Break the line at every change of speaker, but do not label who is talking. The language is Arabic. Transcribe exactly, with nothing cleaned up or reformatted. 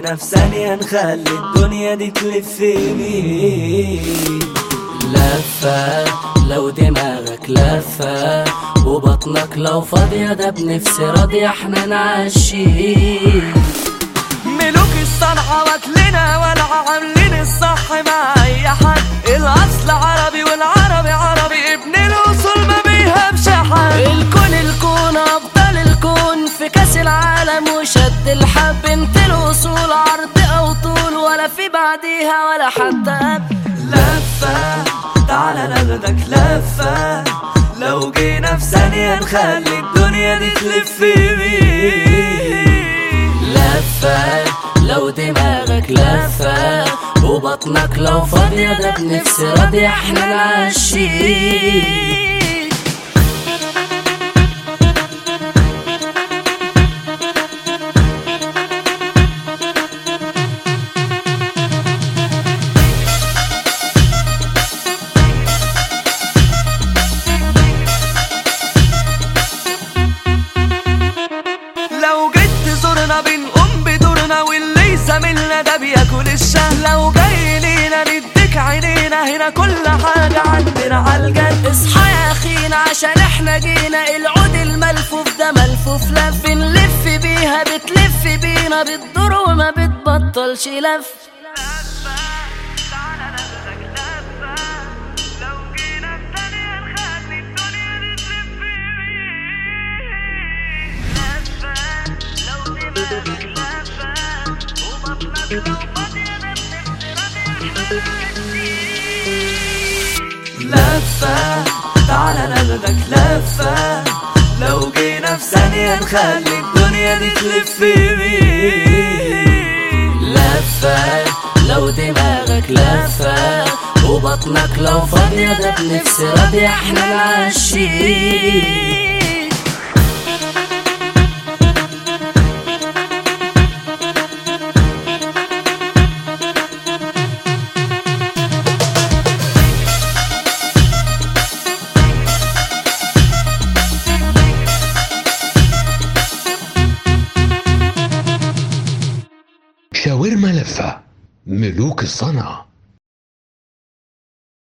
جينا في ثانية نخلي الدنيا دي تلف بيك. لفة لو دماغك لفة وبطنك لو فاضية ده بنفس راضية احنا نعشيك.
ملوك الصنعة واكلنا ولا عاملين الصح مع اي حد. الاصل عربي والعربي عربي ابن الاصول ما بيهمش حد. الكون الكون ابطال الكون في كاس العالم وشد الحب. انت الاصول عرض او طول ولا في بعديها ولا حتى.
لفة تعالى ناخدك لفة لو جينا في ثانية نخلي الدنيا دي تلف بيك.
لفة لو دماغك لفة وبطنك لو فاضية ده بنفس راضية احنا نعشيك. لو جيت تزورنا بنقوم بدورنا واللي يساملنا ده بياكل الشهر. لو جاي لينا نديك عينينا هنا كل حاجة عندنا عالجد. اصحى يا اخينا عشان احنا جينا. العود الملفوف ده ملفوف لف نلف بيها بتلف بينا بتدور وما بتبطلش لف.
لفة تعالى ناخدك لفة لو جينا في ثانية نخلي الدنيا دي تلف بيك.
لفة لو دماغك لفة وبطنك لو فاضية ده بنفس راضية احنا نعشيك.
شاورما لفة، ملوك الصنعة.